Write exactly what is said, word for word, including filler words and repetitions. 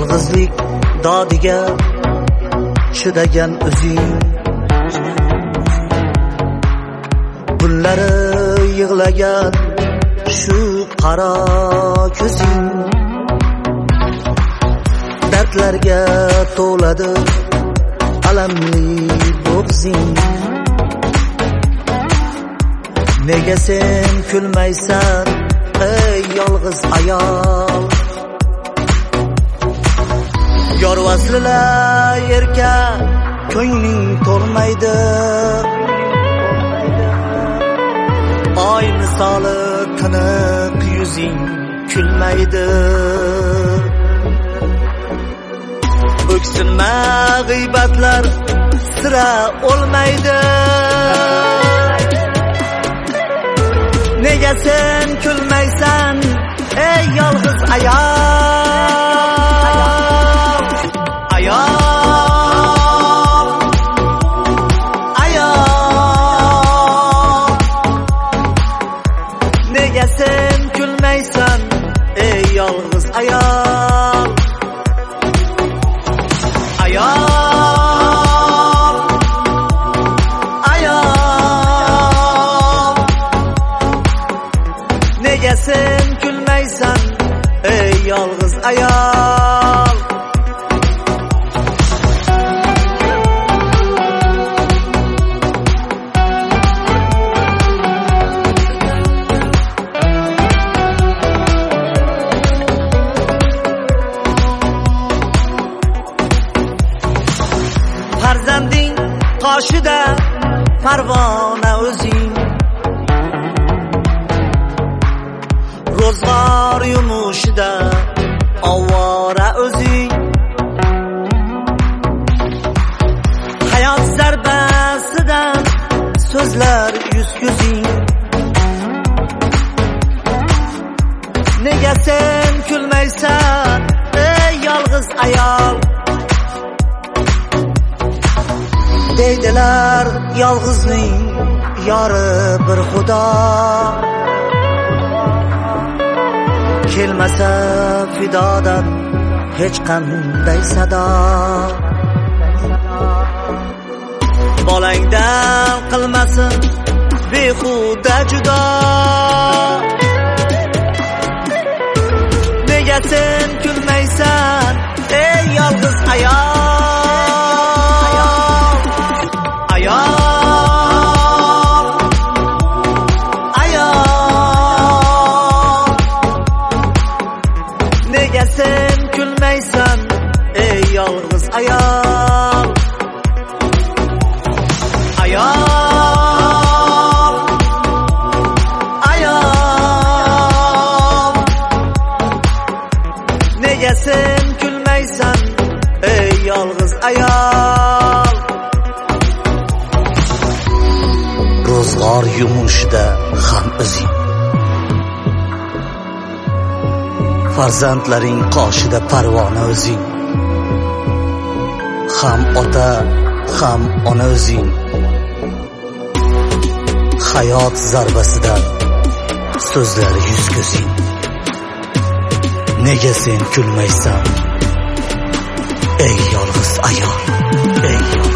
yolg'izlik dodiga chidagan o'zing, bunlari yig'lagan shu qaro ko'zing, dardlarga to'ladi alamli bo'g'zing. Nega sen kulmaysan ey yolg'iz ayol? Yor vaslila erka ko'ngling to'lmaydi, oy misoli tiniq yuzing kulmaydi. O'ksinma g'iybatlar sira o'lmaydi. Nega sen kulmaysan ey yolg'iz ayol? Ayol, ayol, nega sen kulmaysan ey yolg'iz ayol? Ayol, ayol, nega sen kulmaysan ey yolg'iz ayol? Farzanding qoshida parvona o'zing, ro'zg'or yumushida ovora o'zing, hayot zarbasidan so'zlar yuz ko'zing. Nega sen kulmaysan ey yolg'iz ayol? Deydilar yolg'izning yori bir xudo, kelmasa fidodan hech qanday sado. Bolangdan qilmasin behuda judo. Nega sen kulmaysan ey yolg'iz ayol? Ayol, ayol, nega sen kulmaysan ey yolg'iz ayol? Ayol, ayol, nega sen kulmaysan ey yolg'iz ayol? Ro'zg'or yumushida ham o'zing, farzandlaring qoshida parvona o'zing, ham ota ham ona o'zing, hayot zarbasidan so'zlar yuz ko'zing. Nega sen kulmaysan ey yolg'iz ayol? Ey